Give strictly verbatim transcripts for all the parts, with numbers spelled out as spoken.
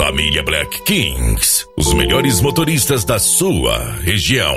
Família Black Kings, os melhores motoristas da sua região.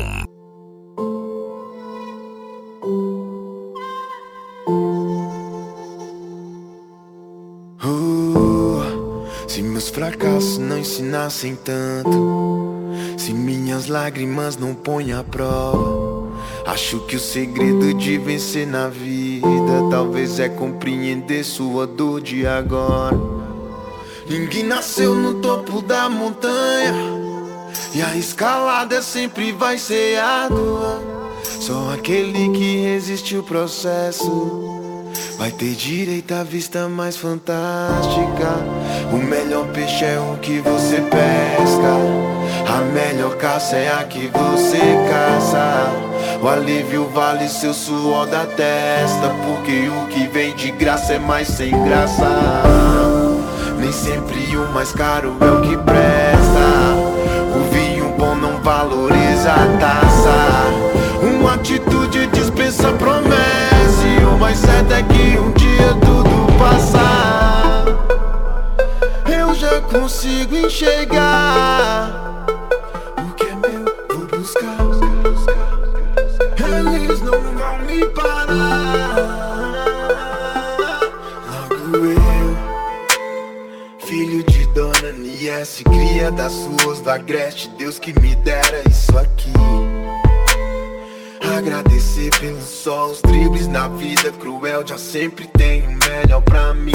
Uh, se meus fracassos não ensinassem tanto, se minhas lágrimas não põem à prova, acho que o segredo de vencer na vida talvez é compreender sua dor de agora. Ninguém nasceu no topo da montanha e a escalada sempre vai ser árdua. Só aquele que resiste o processo vai ter direito à vista mais fantástica. O melhor peixe é o que você pesca, a melhor caça é a que você caça. O alívio vale seu suor da testa, porque o que vem de graça é mais sem graça. Nem sempre o mais caro é o que presta. O vinho bom não valoriza a taça. Uma atitude dispensa promessa, e o mais certo é que um dia tudo passa. Eu já consigo enxergar o que é meu, vou buscar. Eles não vão me parar. Logo eu, filho de Dona Niesse, cria das ruas do Agreste, Deus que me dera isso aqui. Agradecer pelo sol, os dribles na vida cruel, já sempre tem o melhor pra mim.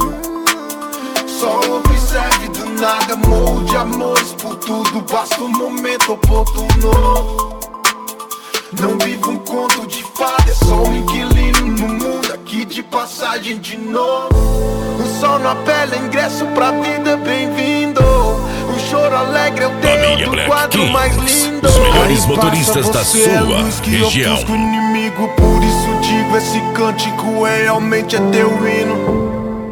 Só observe do nada, molde amores por tudo, basta um momento oportuno. Não vivo um conto de fada, é só um inquilino no mundo aqui de passagem de novo. O sol na pele é ingresso pra vida, bem-vindo. O choro alegre é o teu do quadro Kings, mais lindo. Os melhores motoristas da sua é luz que região. ofusca o inimigo, por isso digo, esse cântico é realmente é teu hino.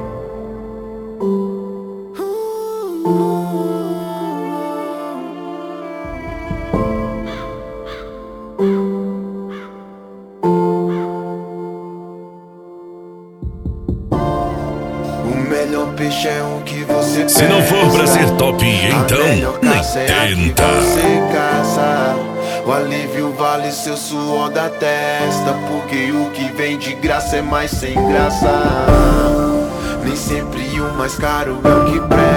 O melhor peixe é o que você pesca. Se não for pra ser top, então nem tenta. O alívio vale seu suor da testa, porque o que vem de graça é mais sem graça. Nem sempre o mais caro é o que presta.